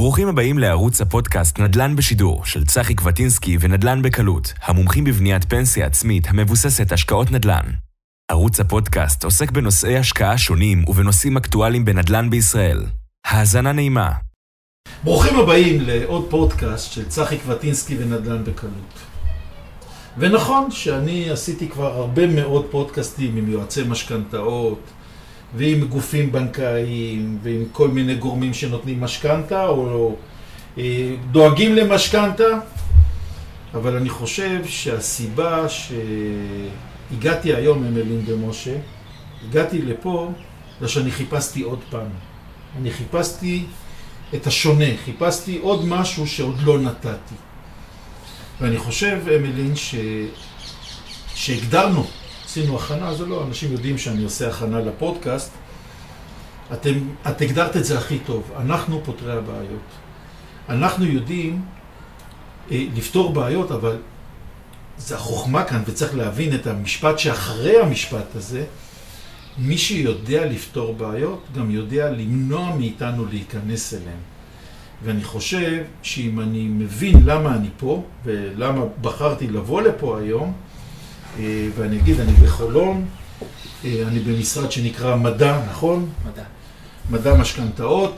ברוכים הבאים לערוץ הפודקאסט נדל"ן בשידור של צחי קווטינסקי ונדל"ן בקלות, המומחים בבניית פנסיה עצמית המבוססת השקעות נדל"ן. ערוץ הפודקאסט עוסק בנושאי השקעה שונים ובנושאים אקטואליים בנדל"ן בישראל. האזנה נעימה. ברוכים הבאים לעוד פודקאסט של צחי קווטינסקי ונדל"ן בקלות. ונכון שאני עשיתי כבר הרבה מאוד פודקאסטים עם יועצי משכנתאות, ועם גופים בנקאיים, ועם כל מיני גורמים שנותנים משכנתה, או דואגים למשכנתה. אבל אני חושב שהסיבה שהגעתי היום, אמלין ומשה, הגעתי לפה, זה שאני חיפשתי עוד פעם. אני חיפשתי את השונה, חיפשתי עוד משהו שעוד לא נתתי. ואני חושב, אמלין, שהגדרנו, עשינו הכנה, זה לא, אנשים יודעים שאני עושה הכנה לפודקאסט. את הגדרת את זה הכי טוב. אנחנו פותרי הבעיות. אנחנו יודעים לפתור בעיות, אבל זה החוכמה כאן, וצריך להבין את המשפט שאחרי המשפט הזה, מי שיודע לפתור בעיות, גם יודע למנוע מאיתנו להיכנס אליהם. ואני חושב שאם אני מבין למה אני פה, ולמה בחרתי לבוא לפה היום, ואני אגיד, אני בחולון, אני במשרד שנקרא מדע, נכון? מדע משכנתאות.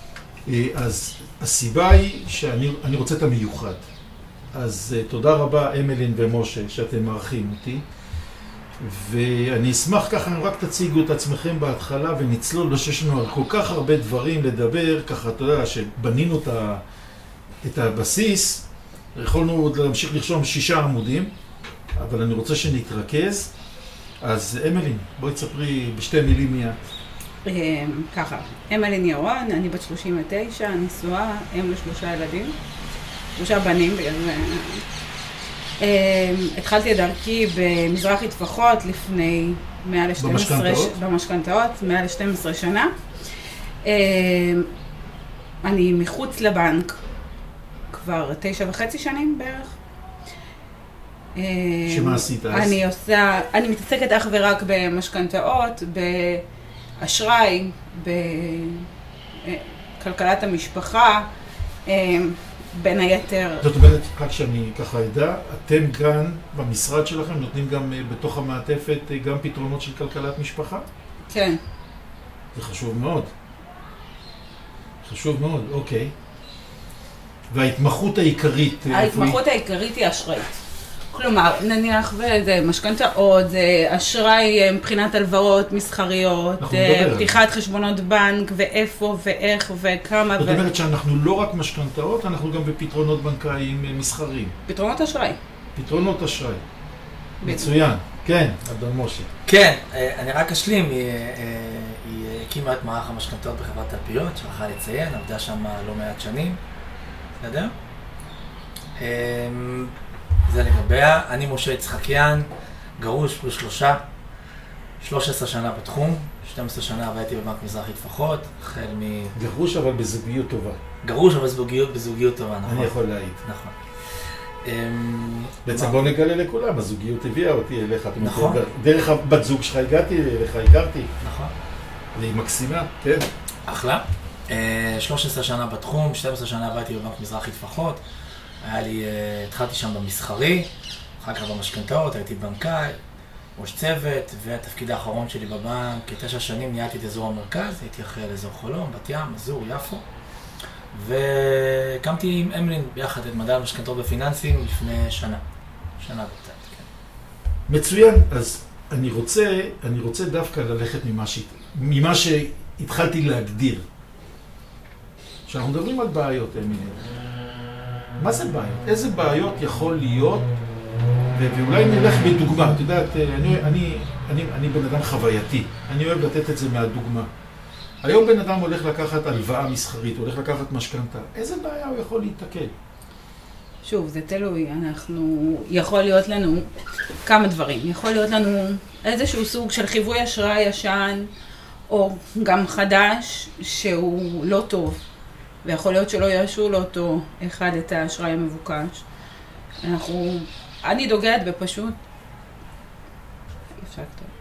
אז הסיבה היא שאני רוצה את המיוחד. אז תודה רבה, אמלין ומשה, שאתם מארחים אותי. ואני אשמח ככה, רק תציגו את עצמכם בהתחלה ונצלול, שיש לנו על כל כך הרבה דברים לדבר, ככה אתה יודע, שבנינו את הבסיס, יכולנו להמשיך לרשום 6 עמודים, אבל אני רוצה שנתרכז. אז אמלין, בואי תספרי בשתי מילים מי את. ככה, אמלין ירון, אני בת 39, נשואה, אם ל3 ילדים, 3 בנים בגלל זה. התחלתי את דרכי במזרחי טפחות לפני מעל 12 במשכנתאות, מעל 12 שנה. אני מחוץ לבנק כבר 9.5 שנים בערך. שמה עשית אז? אני מתעסקת אך ורק במשכנתאות, באשראי, בכלכלת המשפחה, בין היתר. זאת אומרת, רק שאני ככה ידע, אתם כאן במשרד שלכם נותנים גם בתוך המעטפת גם פתרונות של כלכלת משפחה? כן. זה חשוב מאוד. חשוב מאוד, אוקיי. וההתמחות העיקרית? ההתמחות העיקרית היא אשראית. כלומר, נניח וזה משכנתאות, זה אשראי מבחינת הלוואות מסחריות, פתיחת חשבונות בנק, ואיפה ואיך וכמה. זאת אומרת שאנחנו לא רק משכנתאות, אנחנו גם בפתרונות בנקאיים מסחריים. פתרונות אשראי. פתרונות אשראי. מצוין. כן, אדון משה. כן, אני רק אשלים, היא הקימה את מערך המשכנתאות בחברת תלפיות, שכחה לציין, עבדה שם לא מעט שנים. בסדר? זה לגביה. אני משה יצחקיאן, גרוש פלוס 13 שנה בתחום, 12 שנה עבדתי בבנק מזרחי טפחות, החל גרוש אבל בזוגיות טובה. גרוש אבל בזוגיות טובה, נכון. אני יכול להעיד. נכון. בעצם בוא נגלה לכולם, הזוגיות הביאה אותי אליך. נכון. דרך הבת זוג שלך הגעתי אליך, הכרתי. נכון. והיא מקסימה, כן. אחלה. 13 שנה בתחום, 12 שנה עבדתי בבנק מזרחי טפחות. התחלתי שם במסחרי, אחר כך במשכנתאות, הייתי בנקאי, ראש צוות, והתפקיד האחרון שלי בבנק, כ9 שנים ניהלתי את אזור המרכז, הייתי אחראי על אזור חולון, בת ים, אזור, יפו, והקמתי עם אמלין ביחד את מדע המשכנתאות בפיננסים לפני שנה וקצת, כן. מצוין, אז אני רוצה דווקא ללכת ממה שהתחלתי להגדיר. כשאנחנו מדברים על בעיות, אמלין, מה זה בעיות? איזה בעיות יכול להיות? ואולי נלך בדוגמה. את יודעת, אני בן אדם חווייתי. אני אוהב לתת את זה מהדוגמה. היום בן אדם הולך לקחת הלוואה מסחרית, הולך לקחת משכנתה. איזה בעיה הוא יכול להתקל? שוב, זה תלוי. יכול להיות לנו כמה דברים. יכול להיות לנו איזשהו סוג של חיווי אשראי ישן, או גם חדש, שהוא לא טוב. ויכול להיות שלא יאשרו לאותו אחד את האשראי המבוקש. אני דוגלת בפשוט... אפשר כתוב.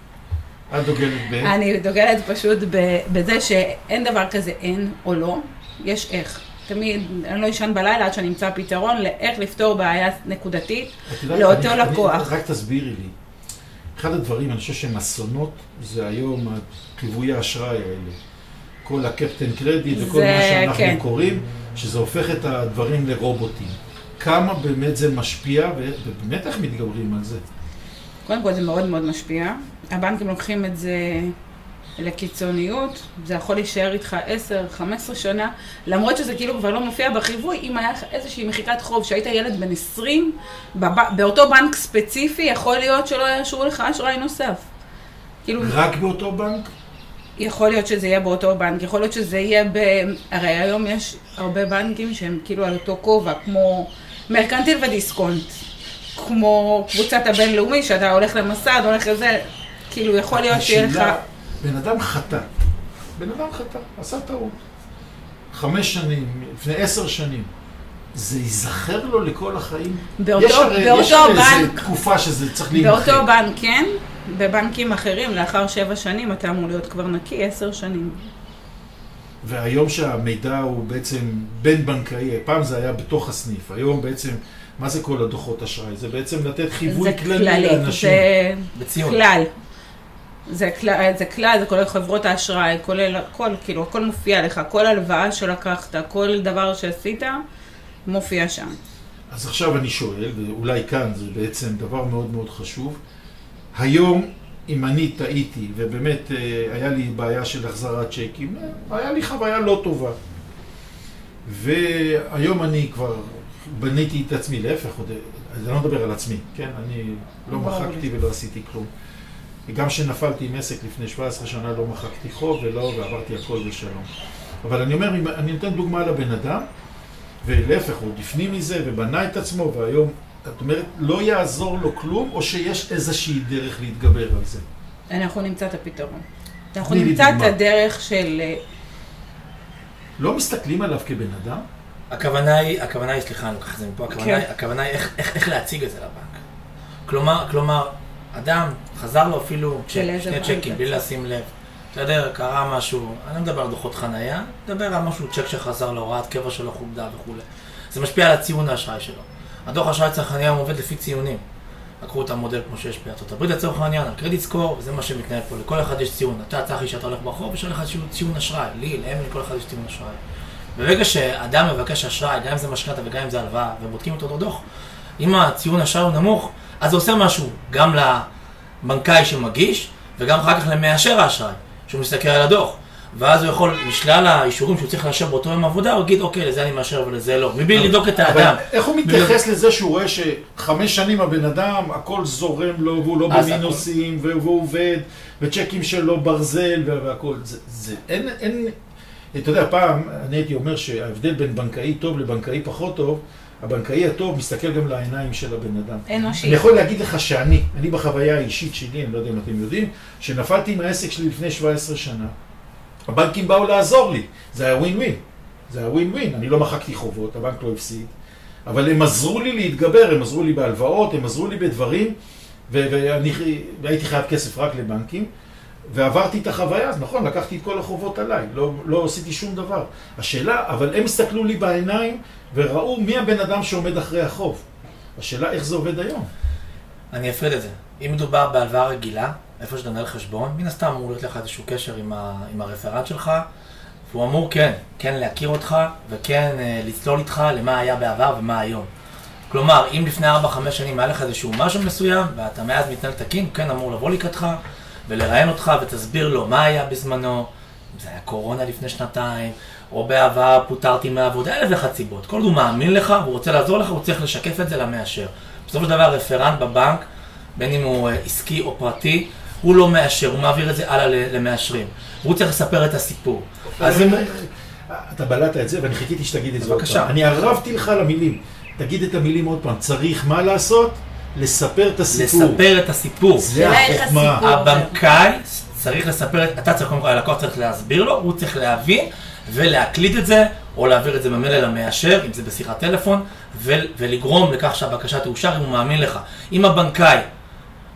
את דוגלת ב? אני דוגלת פשוט בזה שאין דבר כזה אין או לא. יש איך. תמיד, אני לא ישן בלילה עד שאני אמצא פתרון לאיך לפתור בעיה נקודתית לאותו לקוח. רק תסבירי לי. אחד הדברים, אני חושב שהם אסונות, זה היום חיווי האשראי האלה. כל הקפטן קרדיט וכל מה שאנחנו קוראים, שזה הופך את הדברים לרובוטים. כמה באמת זה משפיע, ובאמת איך מתגברים על זה? קודם כל זה מאוד מאוד משפיע. הבנקים לוקחים את זה לקיצוניות, זה יכול להישאר איתך 10-15 שנה, למרות שזה כאילו כבר לא מופיע בחיווי, אם היה איזושהי מחיקת חוב שהיית ילד בן 20, באותו בנק ספציפי, יכול להיות שלא יאשרו לך אשראי נוסף. כאילו, רק באותו בנק? יכול להיות שזה יהיה באותו בנק, יכול להיות שזה יהיה הרי היום יש הרבה בנקים שהם כאילו על אותו כובע, כמו מרקנטיל ודיסקונט, כמו קבוצת הבינלאומי, שאתה הולך למסד, הולך לזה, כאילו יכול להיות שיהיה לך... בן אדם חטא, עשה טעות. 5 שנים, לפני 10 שנים. זה ייזכר לו לכל החיים? יש איזו תקופה שזה צריך להימחק. באותו בנק, כן. בבנקים אחרים, לאחר 7 שנים, אתה אמור להיות כבר נקי 10 שנים. והיום שהמידע הוא בעצם בין בנקאי, פעם זה היה בתוך הסניף, היום בעצם, מה זה כל הדוחות אשראי? זה בעצם לתת חיווי כללי לאנשים. זה כלל. זה כלל, זה כולל חברות האשראי, כולל הכל, כאילו, הכל מופיע לך, כל הלוואה שלקחת, כל דבר שעשית, מופיע שם. אז עכשיו אני שואל, ואולי כאן זה בעצם דבר מאוד מאוד חשוב, היום, אם אני טעיתי, ובאמת היה לי בעיה של החזרת צ'קים, היה לי חוויה לא טובה. והיום אני כבר בניתי את עצמי, להפך, אני לא מדבר על עצמי, כן? אני לא מחקתי ולא עשיתי כלום. גם שנפלתי עם עסק לפני 17 שנה לא מחקתי חוב ועברתי הכל בשלום. אבל אני אומר, אני נותן דוגמה לבן אדם, ולהפך, הוא לפנים מזה ובנה את עצמו, והיום, את אומרת, לא יעזור לו כלום, או שיש איזושהי דרך להתגבר על זה? אנחנו נמצא את הפתרון. אנחנו נמצא את הדרך של... לא מסתכלים עליו כבן אדם? הכוונה היא, סליחה, אני לוקח את זה מפה, הכוונה היא איך להציג את זה לבנק. כלומר, אדם חזר לו אפילו שני צ'קים, בלי לשים לב. אתה יודע, קרה משהו, אני לא מדבר על דוחות חנייה, מדבר על משהו, צ'ק שחזר להוראת קבע שלו חובדה וכו'. זה משפיע על הציון האשראי שלו. הדוח האשראי צרכני הוא עובד לפי ציונים. לקחו את המודל כמו שיש בארצות הברית לצורך העניין, על קרדיט סקור, וזה מה שמתנהל פה. לכל אחד יש ציון. אתה צחי שאתה הולך ברחוב, יש לך ציון אשראי. לי, להם, לכל אחד יש ציון אשראי. ברגע שאדם מבקש אשראי, גם אם זה משכנתא וגם אם זה הלוואה, ובודקים אותו דוח, אם הציון אשראי הוא נמוך, אז זה עושה משהו גם לבנקאי שמגיש, וגם אחר כך למאשר האשראי, שהוא מסתכל על הדוח. ואז הוא יכול, משלל האישורים שהוא צריך לאשר באותו יום עבודה, הוא יגיד, אוקיי, לזה אני מאשר ולזה לא. מבלי לבדוק את האדם. איך הוא מתייחס לזה שהוא רואה ש5 שנים הבן אדם, הכל זורם לו, והוא לא במינוסים, והוא עובד, וצ'קים שלו ברזל והכל. זה אין, אתה יודע, פעם אני הייתי אומר שההבדל בין בנקאי טוב לבנקאי פחות טוב, הבנקאי הטוב מסתכל גם לעיניים של הבן אדם. אנושי. אני יכול להגיד לך שאני בחוויה האישית שלי, אני לא יודע אם אתם יודעים, שנפלתי עם העסק שלי לפני 17 שנה, הבנקים באו לעזור לי, זה היה ווין-ווין, אני לא מחקתי חובות, הבנק לא הפסיד, אבל הם עזרו לי להתגבר, הם עזרו לי בהלוואות, הם עזרו לי בדברים, ואני הייתי חייב כסף רק לבנקים, ועברתי את החוויה, אז נכון, לקחתי את כל החובות עליי, לא עשיתי שום דבר. השאלה, אבל הם הסתכלו לי בעיניים, וראו מי הבן אדם שעומד אחרי החוב. השאלה, איך זה עובד היום? אני אפריד את זה. אם מדובר בהלוואה רגילה, איפה שאתה מנהל חשבון, מן הסתם אמור להיות לך איזשהו קשר עם הרפרנט שלך, והוא אמור כן להכיר אותך, וכן לצלול איתך למה היה בעבר ומה היום. כלומר, אם לפני 4-5 שנים היה לך איזשהו משהו מסוים, ואתה מאז מתנהל תקין, הוא כן אמור לבוא לקראתך, ולראיין אותך ותסביר לו מה היה בזמנו, אם זה היה קורונה לפני 2 או בעבר פוטרתי מהעבודה, 1,001 סיבות. כל הוא מאמין לך, הוא רוצה לעזור לך, הוא צריך לשקף את זה למאשר. בסופו של דבר, רפרנט בבנק, בין אם הוא עסקי או פרטי, הוא לא מאשר, הוא מעביר את זה הלאה למאשרים. הוא צריך לספר את הסיפור. אז אם... אתה בלעת את זה, ואני חיכיתי שתגיד את זה עוד בבקשה. פעם. אני ערבתי לך למילים. תגיד את המילים עוד פעם. צריך מה לעשות? לספר את הסיפור. לספר את הסיפור. זה החוכמה. הבנקאי צריך לספר, אתה צריך, הלקוח צריך להסביר לו, הוא צריך להבין ולהקליט את זה, או להעביר את זה במייל למאשר, אם זה בשיחת טלפון, ולגרום לכך שהבקשה תאושר אם הוא מאמין לך. אם הבנקאי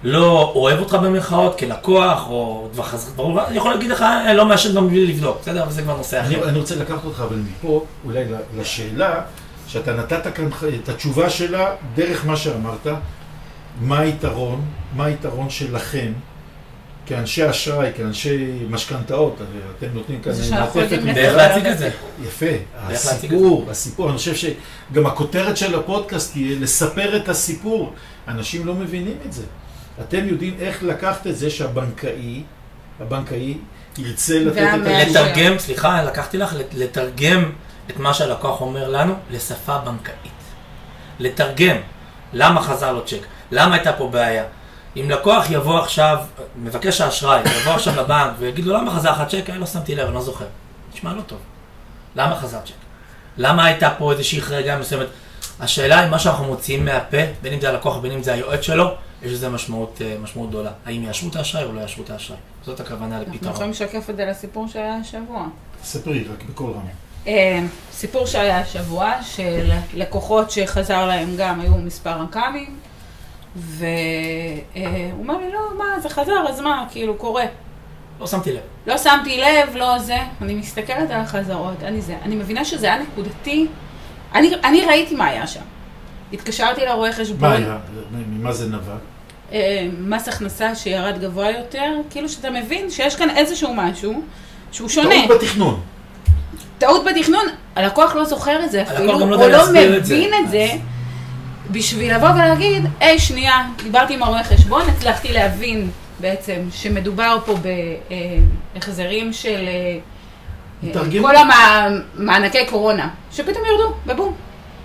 לא אוהב אותך במרכאות כלקוח, או דבר חזק, ברור, אני יכול להגיד לך, לא מאשר גם בלי לבדוק, בסדר? אבל זה כבר נושא אחר. אני רוצה לקחת אותך, אבל מפה, אולי לשאלה, שאתה נתת כאן את התשובה שלה דרך מה שאמרת, מה היתרון שלכם, כאנשי אשראי, כאנשי משכנתאות, אתם נותנים כאן מעטפת מדהים. דרך להציג את זה. יפה, הסיפור, אני חושב שגם הכותרת של הפודקאסט היא לספר את הסיפור, אנשים לא מבינים את זה. אתם יודעים איך לקחת את זה שהבנקאי ירצה לתת את זה. לתרגם, סליחה, לקחתי לך, לתרגם את מה שהלקוח אומר לנו לשפה בנקאית. לתרגם, למה חזר לו צ'ק, למה הייתה פה בעיה. אם לקוח יבוא עכשיו, מבקש האשראי, יבוא עכשיו לבנק ויגיד לו למה חזר לך צ'ק, לא שמתי לב, אני לא זוכר. נשמע לא טוב. למה חזר צ'ק? למה הייתה פה איזושהי חריגה מסוימת? השאלה היא מה שאנחנו מוציאים מהפה, בין אם זה הלקוח ובין אם זה היועץ שלו, יש לזה משמעות גדולה. האם יאשרו את האשראי או לא יאשרו את האשראי? זאת הכוונה לפתרון. אנחנו יכולים לשקף את זה לסיפור שהיה השבוע. ספרי, רק בכל רמה. סיפור שהיה השבוע, של לקוחות שחזר להם גם היו מספר רקמים, והוא אומר לי, לא, מה, זה חזר, אז מה, כאילו, קורה. לא שמתי לב. לא שמתי לב, לא זה. אני מסתכלת על החזרות, אני מבינה שזה היה נקודתי. אני ראיתי מה היה שם. התקשרתי לרואה חשבון. מה היה? ממה זה נבע? מס הכנסה שירד גבוה יותר, כאילו שאתה מבין שיש כאן איזשהו משהו שהוא שונה. טעות בתכנון. טעות בתכנון, הלקוח לא זוכר את זה אפילו, הוא לא מבין את זה, בשביל לבוא ולהגיד, שנייה, דיברתי עם הרואה חשבון, הצלחתי להבין בעצם שמדובר פה בהחזרים של כל המענקי קורונה, שפתאום ירדו, בבום.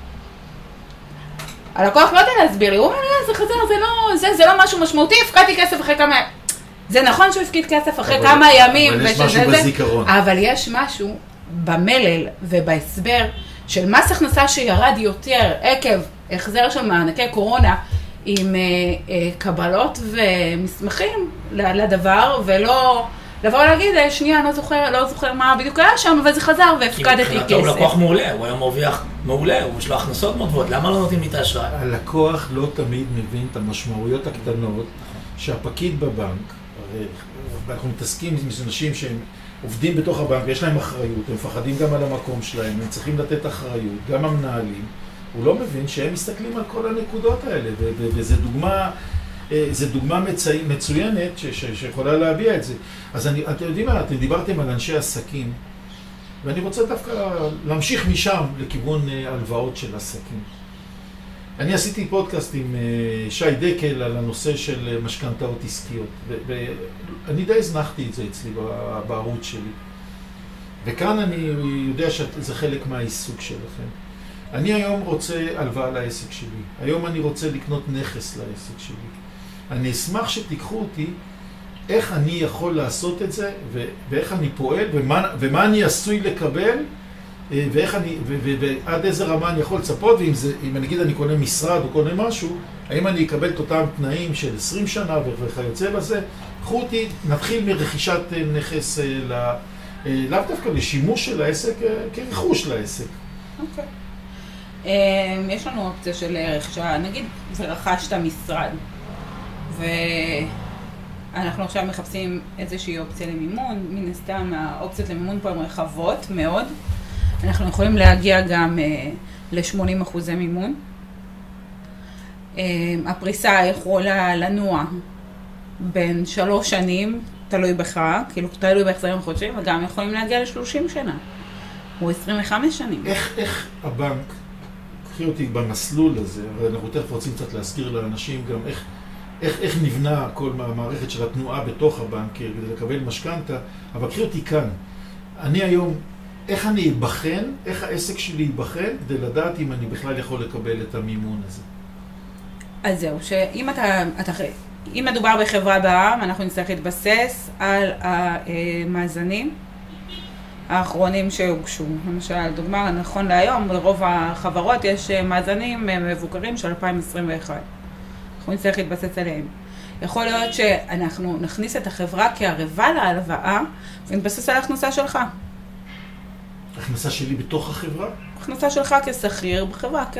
הלקוח לא יודע להסביר לי, הוא אומר לי, זה חזר, זה לא משהו משמעותי, הפקדתי כסף אחרי כמה... זה נכון שהוא הפקיד כסף אחרי כמה ימים, אבל יש משהו בזיכרון. אבל יש משהו במלל ובהסבר של מס הכנסה שירד יותר עקב החזר של מענקי קורונה עם קבלות ומסמכים לדבר, ולא לבוא ולהגיד, שנייה, לא זוכר מה בדיוק היה שם, אבל זה חזר והפקדתי כסף. מבחינתו הוא לקוח מעולה, הוא היום מרוויח מעולה, יש לו הכנסות מאוד גבוהות, למה לא נותנים לי את האשראי? הלקוח לא תמיד מבין את המשמעויות הקטנות שהפקיד בבנק, הרי אנחנו מתעסקים עם אנשים שהם עובדים בתוך הבנק ויש להם אחריות, הם מפחדים גם על המקום שלהם, הם צריכים לתת אחריות, גם המנהלים, הוא לא מבין שהם מסתכלים על כל הנקודות האלה, וזו דוגמה מצוינת שיכולה להביע את זה. אז אתם יודעים מה, אתם דיברתם על אנשי עסקים, ואני רוצה דווקא להמשיך משם לכיוון הלוואות של עסקים. אני עשיתי פודקאסט עם שי דקל על הנושא של משכנתאות עסקיות, ואני די הזנחתי את זה אצלי בערוץ שלי. וכאן אני יודע שזה חלק מהעיסוק שלכם. אני היום רוצה הלוואה לעסק שלי, היום אני רוצה לקנות נכס לעסק שלי. אני אשמח שתיקחו אותי איך אני יכול לעשות את זה, ואיך אני פועל, ומה אני עשוי לקבל, ועד איזה רמה אני יכול לצפות, ואם נגיד אני קונה משרד או קונה משהו, האם אני אקבל את אותם תנאים של 20 שנה וכיוצא בזה, קחו אותי, נתחיל מרכישת נכס לאו דווקא לשימוש של העסק, כרכוש לעסק. אוקיי. יש לנו אופציה של רכישה, נגיד ורכשת משרד, ואנחנו עכשיו מחפשים איזושהי אופציה למימון, מן הסתם האופציות למימון פה הן רחבות מאוד, אנחנו יכולים להגיע גם ל-80% מימון. הפריסה יכולה לנוע בין 3 שנים, תלוי בך, כאילו תלוי בהחזרים חודשיים, וגם יכולים להגיע ל-30 שנה, או 25 שנים. איך הבנק, קחי אותי במסלול הזה, הרי אנחנו תכף רוצים קצת להזכיר לאנשים גם איך נבנה כל המערכת של התנועה בתוך הבנק כדי לקבל משכנתה, אבל קחי אותי כאן. אני היום, איך אני ייבחן, איך העסק שלי ייבחן, כדי לדעת אם אני בכלל יכול לקבל את המימון הזה. אז זהו, שאם אם מדובר בחברה בע"מ, אנחנו נצטרך להתבסס על המאזנים האחרונים שהוגשו. למשל, דוגמה, נכון להיום, לרוב החברות יש מאזנים מבוקרים של 2021. אנחנו נצטרך להתבסס עליהם. יכול להיות שאנחנו נכניס את החברה כערבה להלוואה, ונתבסס על ההכנסה שלך. הכנסה שלי בתוך החברה? הכנסה שלך כשכיר בחברה, כן.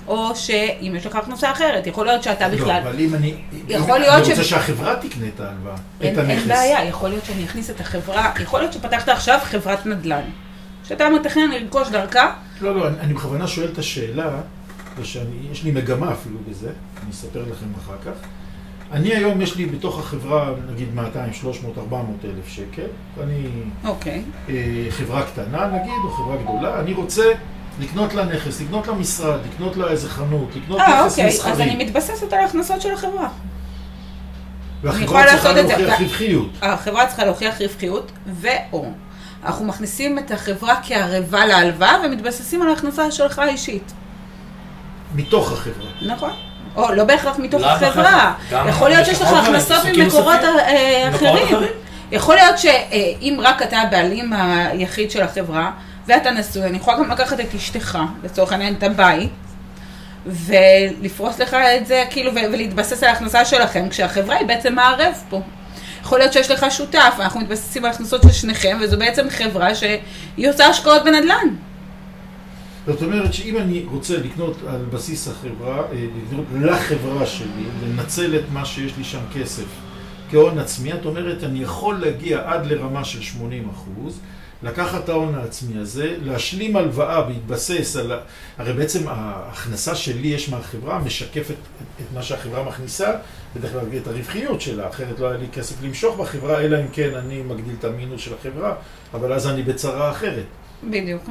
או שאם יש לך הכנסה אחרת, יכול להיות שאתה בכלל... לא, אבל אם אני רוצה שהחברה תקנה את ההלוואה, את הנכס. אין בעיה, יכול להיות שאני אכניס את החברה, יכול להיות שפתחת עכשיו חברת נדל"ן, שאתה מתכנן לרכוש דרכה. לא, אני בכוונה שואל את השאלה, יש לי מגמה אפילו בזה, אני אספר לכם אחר כך. אני היום יש לי בתוך החברה, נגיד 200, 300, 400 אלף שקל, אני חברה קטנה נגיד, או חברה גדולה, אני רוצה לקנות לה נכס, לקנות לה משרד, לקנות לה איזה חנות, לקנות נכס מסחרי. אז אני מתבססת על ההכנסות של החברה. והחברה צריכה להוכיח רווחיות. החברה צריכה להוכיח רווחיות, ואו אנחנו מכניסים את החברה כערבה להלוואה, ומתבססים על ההכנסה שלך האישית. מתוך החברה. נכון. או לא בהכרח מתוך החברה. יכול להיות שיש לך הכנסות ממקורות אחרים. יכול להיות שאם רק אתה הבעלים היחיד של החברה, ואתה נשוי, אני יכולה גם לקחת את אשתך, לצורך העניין את הבית, ולפרוס לך את זה, כאילו, ולהתבסס על ההכנסה שלכם, כשהחברה היא בעצם מערב פה. יכול להיות שיש לך שותף, אנחנו מתבססים על ההכנסות של שניכם, וזו בעצם חברה שהיא עושה השקעות בנדל"ן. זאת אומרת שאם אני רוצה לקנות על בסיס החברה, לקנות לחברה שלי, לנצל את מה שיש לי שם כסף כהון עצמי, את אומרת, אני יכול להגיע עד לרמה של 80%, לקחת את ההון העצמי הזה, להשלים הלוואה בהתבסס על... הרי בעצם ההכנסה שלי יש מהחברה, משקפת את מה שהחברה מכניסה, בדרך כלל את הרווחיות שלה, אחרת לא היה לי כסף למשוך בחברה, אלא אם כן אני מגדיל את המינוס של החברה, אבל אז אני בצרה אחרת. בדיוק,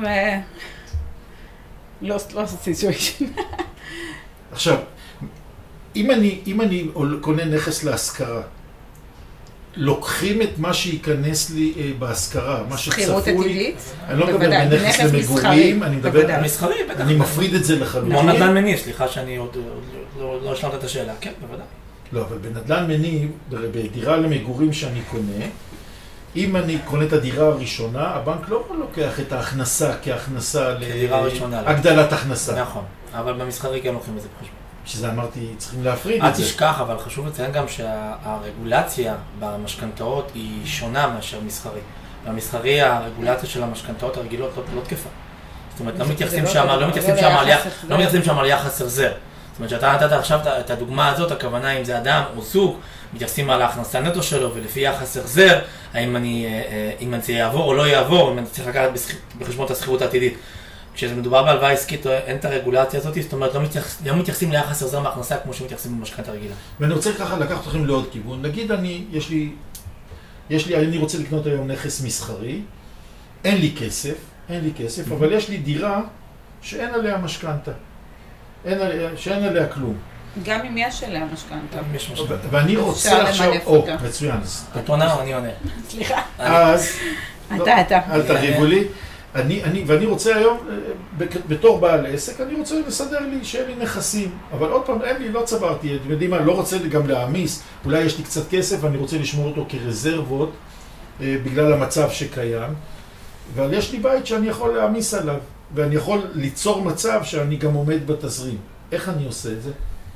lost situation. עכשיו, אם אני קונה נכס להשכרה, לוקחים את מה שייכנס לי בהשכרה, מה שצפוי... שכירות עתידית? אני לא מדבר בנכס למגורים, אני מדבר... מסחרי, בטח. אני מפריד את זה לחלוטין. כמו נדל"ן מניב, סליחה שאני עוד לא השלמת את השאלה. כן, בוודאי. לא, אבל בנדל"ן מניב, בדירה למגורים שאני קונה, אם אני קונה את הדירה הראשונה, הבנק לא לוקח את ההכנסה כהכנסה להגדלת הכנסה. נכון, אבל במסחרי כן לוקחים את זה בחשבון. שזה אמרתי, צריכים להפריד את זה. אל תשכח, אבל חשוב לציין גם שהרגולציה במשכנתאות היא שונה מאשר מסחרי. במסחרי הרגולציה של המשכנתאות הרגילות לא תקפה. זאת אומרת, לא מתייחסים שם על יחס החזר. זאת אומרת, שאתה נתת עכשיו את הדוגמה הזאת, הכוונה אם זה אדם או זוג, מתייחסים על ההכנסה נטו שלו ולפי יחס החזר, אם זה יעבור או לא יעבור, אם אני צריך לקחת בחשבון את השכירות העתידית. כשזה מדובר בהלוואה עסקית, אין את הרגולציה הזאת, זאת אומרת, לא מתייחסים ליחס החזר מההכנסה כמו שמתייחסים במשכנתא רגילה. ואני רוצה ככה לקחת אתכם לעוד כיוון. נגיד אני רוצה לקנות היום נכס מסחרי, אין לי כסף, אבל יש לי דירה שאין עליה משכנתא. שאין עליה כלום. גם אם יש עליה משכנתא. ואני רוצה עכשיו... מצוין. את עונה או אני עונה? סליחה. אז... אתה. אל תריבו לי. ואני רוצה היום, בתור בעל עסק, אני רוצה לסדר לי שיהיה לי נכסים. אבל עוד פעם, לא צברתי, אתם יודעים מה, לא רוצה גם להעמיס. אולי יש לי קצת כסף ואני רוצה לשמור אותו כרזרבות, בגלל המצב שקיים. אבל יש לי בית שאני יכול להעמיס עליו. ואני יכול ליצור מצב שאני גם עומד בתזרים. איך אני עושה את זה?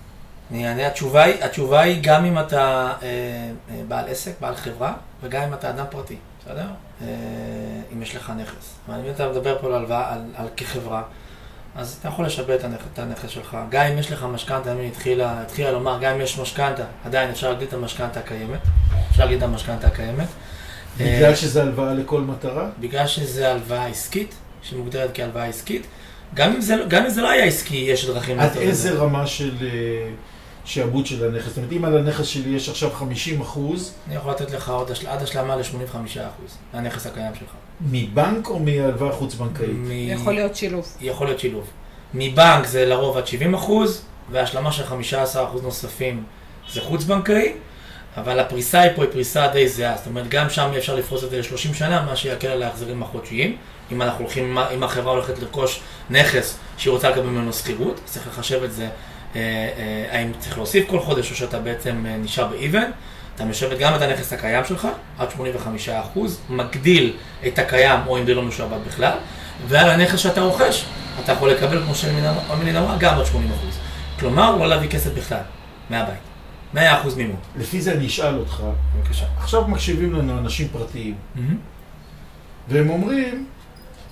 התשובה היא גם אם אתה בעל עסק, בעל חברה, וגם אם אתה אדם פרטי, בסדר? אם יש לך נכס. אם אתה מדבר פה על כחברה, אז אתה יכול לשבת את הנכס שלך. גם אם יש לך משכנתא, אני התחילה לומר, גם אם יש משכנתא, עדיין אפשר להגדיל את המשכנתא הקיימת. בגלל שזה הלוואה לכל מטרה? בגלל שזה הלוואה עסקית. שמוגדרת כהלוואה עסקית, גם אם זה לא היה עסקי, יש דרכים... עד איזה רמה של שעבוד של הנכס? זאת אומרת, אם על הנכס שלי יש עכשיו 50%... אני יכול לתת לך עד השלמה ל-85% מהנכס הקיים שלך. מבנק או מהלוואה חוץ-בנקאית? יכול להיות שילוב. יכול להיות שילוב. מבנק זה לרוב עד 70%, והשלמה של 15% נוספים זה חוץ-בנקאי, אבל הפריסה היא פה היא פריסה די זהה. זאת אומרת, גם שם אפשר לפרוס את זה ל-30 שנה, מה שיקל על ההחזרים החודשיים. אם החברה הולכת לרכוש נכס שהיא רוצה לקבל ממנו שכירות, צריך לחשב את זה, האם צריך להוסיף כל חודש או שאתה בעצם נשאר באיבן, אתה משבת גם את הנכס הקיים שלך, עד 85%, מגדיל את הקיים או אם זה לא משועבד בכלל, ועל הנכס שאתה רוכש, אתה יכול לקבל, כמו שאמילין אמרה, גם עד 80%. כלומר, לא להביא כסף בכלל, מהבית. 100% מימון. לפי זה אני אשאל אותך, בבקשה. עכשיו מקשיבים לנו אנשים פרטיים, והם אומרים,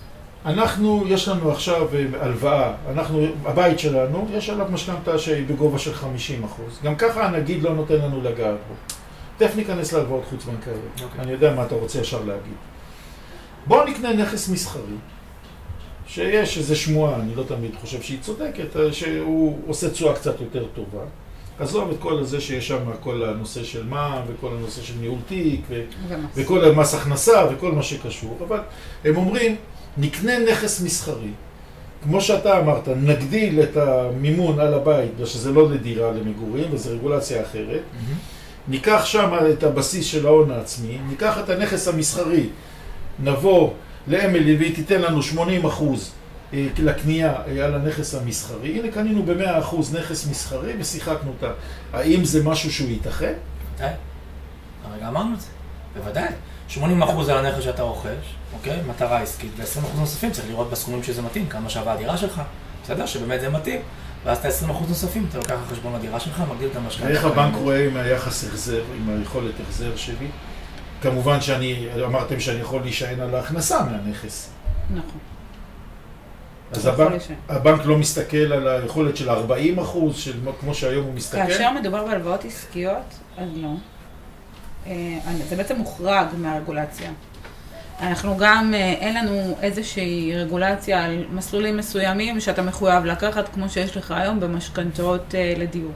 יש לנו עכשיו הלוואה, הבית שלנו, יש עליו משכנתה שהיא בגובה של 50%. גם ככה הנגיד לא נותן לנו לגעת בו. תכף ניכנס להלוואות חוץ-בנקאיות. אני יודע מה אתה רוצה ישר להגיד. בואו נקנה נכס מסחרי, שיש איזו שמועה, אני לא תמיד חושב שהיא צודקת, שהוא עושה תשואה קצת יותר טובה. עזוב את כל הזה שיש שם, כל הנושא של מע"מ, וכל הנושא של ניהול תיק, וכל המס הכנסה, וכל מה שקשור. אבל הם אומרים, נקנה נכס מסחרי. כמו שאתה אמרת, נגדיל את המימון על הבית, שזה לא לדירה למגורים, וזו רגולציה אחרת. ניקח שם את הבסיס של ההון העצמי, ניקח את הנכס המסחרי, נבוא לאמילי והיא תיתן לנו 80% לקנייה על הנכס המסחרי. הנה קנינו ב100% נכס מסחרי ושיחקנו אותה. האם זה משהו שהוא ייתכן? בוודאי. הרגע אמרנו את זה. בוודאי. 80% על הנכס שאתה רוכש, אוקיי? מטרה עסקית, ו-20% נוספים צריך לראות בסכומים שזה מתאים, כמה שווה הדירה שלך. בסדר? שבאמת זה מתאים. ואז את ה-20% נוספים, אתה לוקח על חשבון הדירה שלך, מגדיל את המשכנתה. איך הבנק רואה עם היחס החזר, עם היכולת החזר שלי? כמובן אמרתם שאני יכול להישען על ההכנסה מהנכס. נכון. אז הבנק לא מסתכל על היכולת של 40%, כמו שהיום הוא מסתכל? כאשר מדובר בהלוואות עסקיות, אז לא. זה בעצם מוחרג מהרגולציה. אנחנו גם, אין לנו איזושהי רגולציה על מסלולים מסוימים שאתה מחויב לקחת, כמו שיש לך היום במשכנתאות לדיור.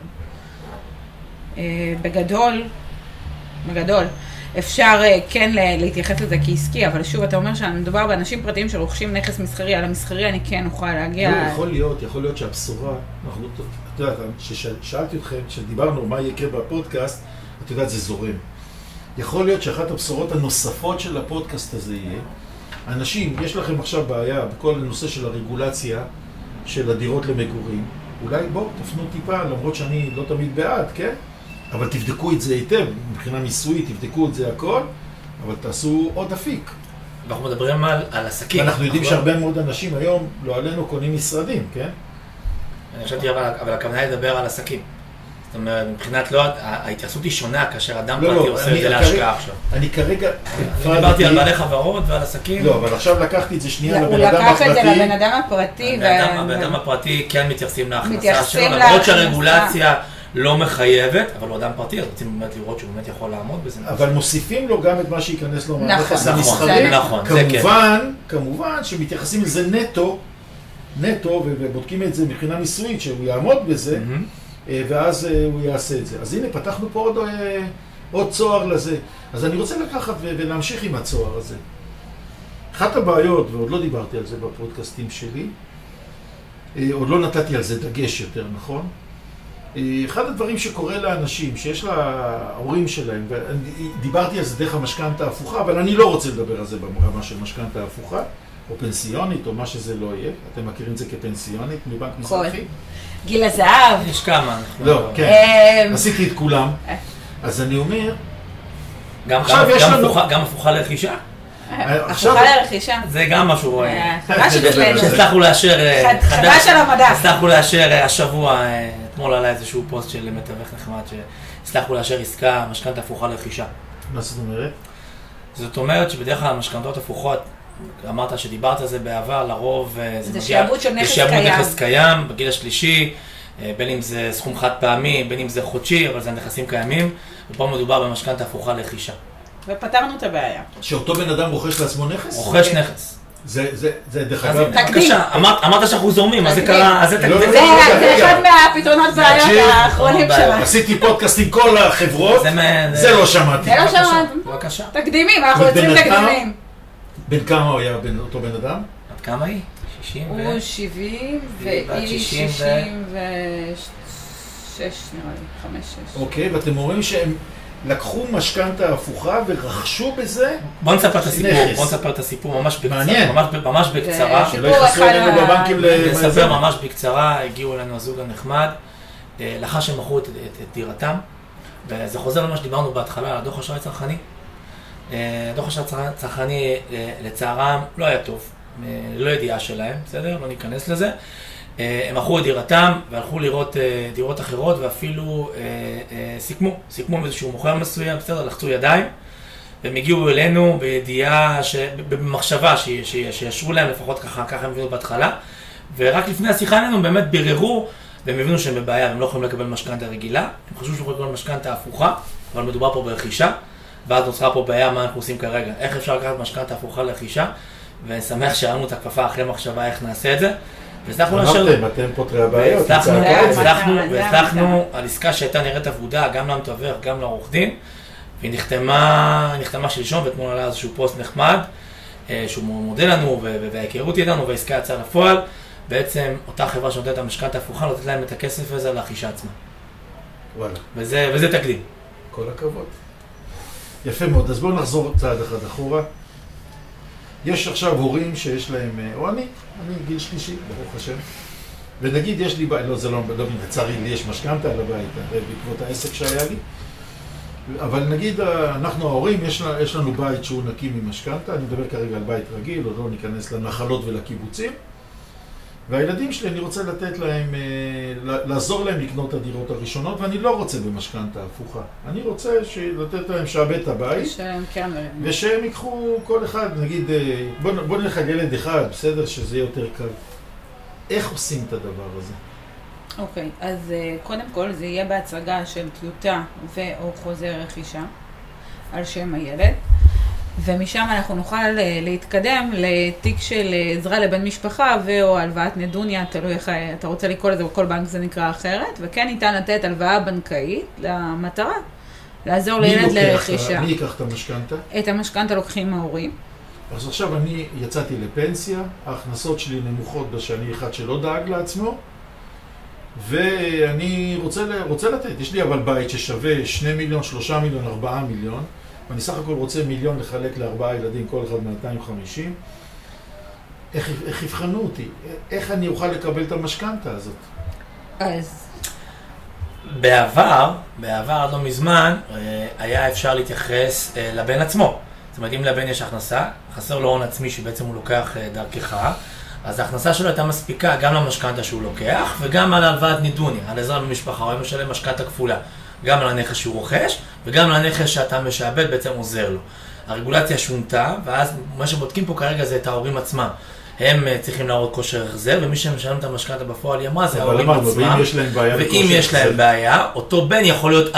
בגדול, אפשר כן להתייחס לזה כעסקי, אבל שוב, אתה אומר שמדובר באנשים פרטיים שרוכשים נכס מסחרי, על המסחרי אני כן אוכל להגיע... לא, יכול להיות שהבשורה, אתה יודעת, ששאלתי אתכם, שדיברנו מה יקרה בפודקאסט, אתה יודעת, זה זורם. יכול להיות שאחת הבשורות הנוספות של הפודקאסט הזה יהיה, אנשים, יש לכם עכשיו בעיה בכל הנושא של הרגולציה של הדירות למגורים, אולי בואו תפנו טיפה, למרות שאני לא תמיד בעד, כן? אבל תבדקו את זה היטב, מבחינה מיסויית, תבדקו את זה הכל, אבל תעשו עוד אפיק. ואנחנו מדברים על עסקים. ואנחנו יודעים שהרבה מאוד אנשים היום, לא עלינו, קונים משרדים, כן? אני חושבתי, אבל הכוונה לדבר על עסקים. זאת אומרת, מבחינת לא, ההתייחסות היא שונה כאשר אדם פרטי עושה את זה להשקעה עכשיו. אני כרגע... דיברתי על בעלי חברות ועל עסקים. לא, אבל עכשיו לקחתי את זה שנייה לבן אדם הפרטי. הוא לקח את זה לבן אדם הפרטי. הבן אדם הפרטי כן מתייחסים להכנסה שלו, למרות שהרגולציה לא מחייבת, אבל הוא אדם פרטי, אז רוצים באמת לראות שהוא באמת יכול לעמוד בזה. אבל מוסיפים לו גם את מה שייכנס לו מהנכס המסחרי. נכון, כמובן שמתייחסים לזה נטו, ובודקים את זה מבחינה מיסויית, שהוא יעמוד בזה, ואז הוא יעשה את זה. אז הנה, פתחנו פה עוד צוהר לזה. אז אני רוצה לקחת ולהמשיך עם הצוהר הזה. אחת הבעיות, ועוד לא דיברתי על זה בפודקאסטים שלי, עוד לא נתתי על זה דגש יותר, נכון? אחד הדברים שקורה לאנשים, שיש להורים שלהם, ודיברתי על זה דרך המשכנתה ההפוכה, אבל אני לא רוצה לדבר על זה ברמה של משכנתה ההפוכה, או פנסיונית, או מה שזה לא יהיה. אתם מכירים את זה כפנסיונית מבנק מזרחי? גיל הזהב. יש כמה. לא, כן. עשיתי את כולם. אז אני אומר... גם הפוכה לרכישה? הפוכה לרכישה. זה גם משהו... חדש אצלנו. הצלחנו לאשר... חדש על המדע. הצלחנו לאשר השבוע, אתמול עלה איזשהו פוסט של מתווך נחמד, שהצלחנו לאשר עסקה, משכנתה הפוכה לרכישה. מה זאת אומרת? זאת אומרת שבדרך כלל המשכנתות הפוכות, אמרת שדיברת על זה בעבר, לרוב זה שעבוד של נכס קיים, בגיל השלישי, בין אם זה סכום חד פעמי, בין אם זה חודשי, אבל זה נכסים קיימים, ופה מדובר במשכנתה הפוכה לרכישה. ופתרנו את הבעיה. שאותו בן אדם רוכש לעצמו נכס? רוכש נכס. זה דרך אגב. תקדים. אמרת שאנחנו זורמים, אז זה קרה, אז זה תקדים. זה אחד מהפתרונות בעיות האחרונים שלנו. עשיתי פודקאסט עם כל החברות, זה לא שמעתי. זה לא שמעתי. בבקשה. תקדימים, אנחנו יוצרים תקדימים. בן כמה הוא היה אותו בן אדם? עד כמה היא? 60 הוא 70 והיא 66 נראה לי, 5-6. אוקיי, ואתם אומרים שהם לקחו משכנתה הפוכה ורכשו בזה? בוא נספר את הסיפור ממש בקצרה. מעניין. ממש בקצרה. שלא יחסו אלינו בבנקים נספר ממש בקצרה, הגיעו אלינו הזוג הנחמד, לאחר שהם מכרו את דירתם, וזה חוזר למה שדיברנו בהתחלה, הדוח אשראי צרכני. הדוח אשראי צרכני לצערם לא היה טוב, לא ידיעה שלהם, בסדר? לא ניכנס לזה. הם מכרו את דירתם והלכו לראות דירות אחרות ואפילו סיכמו עם איזשהו מוכר מסוים, בסדר? לחצו ידיים והם הגיעו אלינו בידיעה, במחשבה שישרו להם לפחות ככה הם הבינו בהתחלה, ורק לפני השיחה אלינו הם באמת ביררו, והם הבינו שהם בבעיה, והם לא יכולים לקבל משכנתא רגילה, הם חושבו שהם יכולים לקבל משכנתא הפוכה, אבל מדובר פה ברכישה, ואז נוצרה פה בעיה מה אנחנו עושים כרגע, איך אפשר לקחת משכנתא הפוכה לרכישה, ושמח שהרמנו את הכפפה אחרי מחשבה איך נעשה את זה. אתם פותרי הבעיות. והצלחנו על עסקה שהייתה נראית עבודה, גם למתווך, גם לעורך דין, והיא נחתמה שלשום, ואתמול עלה איזשהו פוסט נחמד, שהוא מודה לנו, וההיכרות איתנו, והעסקה יצאה לפועל. בעצם אותה חברה שנותנת את המשכנתא הפוכה, נותנת להם את הכסף הזה לרכישה עצמה. וואלה. וזה תקדים. כל הכבוד. יפה מאוד, אז בואו נחזור צעד אחד אחורה. יש עכשיו הורים שיש להם, או אני גיל שלישי, ברוך השם, ונגיד יש לי בית, לא, זה לא לצערי, לי יש משכנתא על הבית, בעקבות העסק שהיה לי, אבל נגיד אנחנו ההורים, יש לנו בית שהוא נקי ממשכנתא, אני מדבר כרגע על בית רגיל, עוד לא ניכנס לנחלות ולקיבוצים, והילדים שלי, אני רוצה לתת להם, לעזור להם לקנות את הדירות הראשונות, ואני לא רוצה במשכנתא הפוכה. אני רוצה לתת להם שעבד את הבית, ושהם ייקחו כל אחד, נגיד, בוא נלך על ילד אחד, בסדר, שזה יהיה יותר קל. איך עושים את הדבר הזה? אוקיי, אז קודם כל זה יהיה בהצגה של טיוטה ו/או חוזה רכישה על שם הילד. ומשם אנחנו נוכל להתקדם לתיק של עזרה לבן משפחה או הלוואת נדוניה, תלוי איך אתה רוצה לקרוא לזה, בכל בנק זה נקרא אחרת, וכן ניתן לתת הלוואה בנקאית למטרה, לעזור לילד לרכישה. מי ייקח את המשכנתא? את המשכנתא לוקחים ההורים. אז עכשיו אני יצאתי לפנסיה, ההכנסות שלי נמוכות בשני אחד שלא דאג לעצמו, ואני רוצה לתת, יש לי אבל בית ששווה 2 מיליון, 3 מיליון, 4 מיליון, ואני סך הכל רוצה 1 מיליון לחלק ל4 ילדים, כל אחד 250. איך יבחנו אותי? איך אני אוכל לקבל את המשכנתא הזאת? אז בעבר עד לא מזמן, היה אפשר להתייחס לבן עצמו. זאת אומרת, אם לבן יש הכנסה, חסר לו הון עצמי שבעצם הוא לוקח דרכך, אז ההכנסה שלו הייתה מספיקה גם למשכנתא שהוא לוקח, וגם על הלוואת נדוניה, על עזרה במשפחה, הוא היה משלם משכנתא כפולה. גם על הנכס שהוא רוכש, וגם על הנכס שאתה משעבד בעצם עוזר לו. הרגולציה שונתה, ואז מה שבודקים פה כרגע זה את ההורים עצמם. הם צריכים להראות כושר החזר, ומי שמשלם את המשכנתא בפועל, היא אמרה, זה ההורים עצמם. ואם יש להם בעיה, אותו בן יכול להיות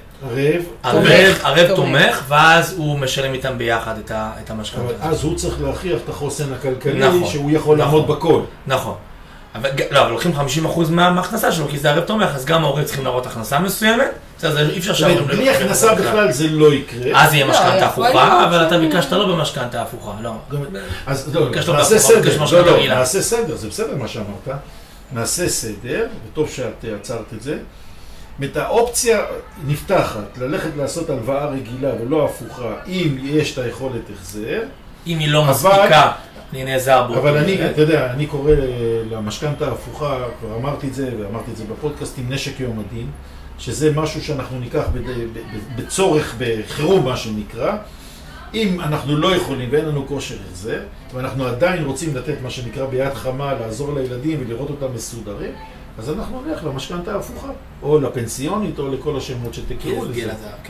ערב תומך, ואז הוא משלם איתם ביחד את המשכנתא. אז הוא צריך להוכיח את החוסן הכלכלי, שהוא יכול לעמוד בכל. נכון. אבל לוקחים 50% מההכנסה שלו, כי זה ערב תומך, אז גם ההורים צריכים להראות הכנסה מסוימת, אי אפשר שההורים בלי הכנסה בכלל זה לא יקרה. אז יהיה משכנתא הפוכה, אבל אתה ביקשת לא במשכנתא הפוכה, לא. אז נעשה סדר, זה בסדר מה שאמרת, נעשה סדר, וטוב שאת עצרת את זה. את האופציה נפתחת, ללכת לעשות הלוואה רגילה ולא הפוכה, אם יש את היכולת החזר. אם היא לא מספיקה. אני נעזר בו. אבל אתה יודע, אני קורא למשכנתא ההפוכה, כבר אמרתי את זה, ואמרתי את זה בפודקאסטים, נשק יום הדין, שזה משהו שאנחנו ניקח בצורך, בחירום מה שנקרא. אם אנחנו לא יכולים ואין לנו כושר החזר, ואנחנו עדיין רוצים לתת מה שנקרא ביד חמה, לעזור לילדים ולראות אותם מסודרים, אז אנחנו נלך למשכנתא ההפוכה, או לפנסיונית, או לכל השמות שתכירו לזה.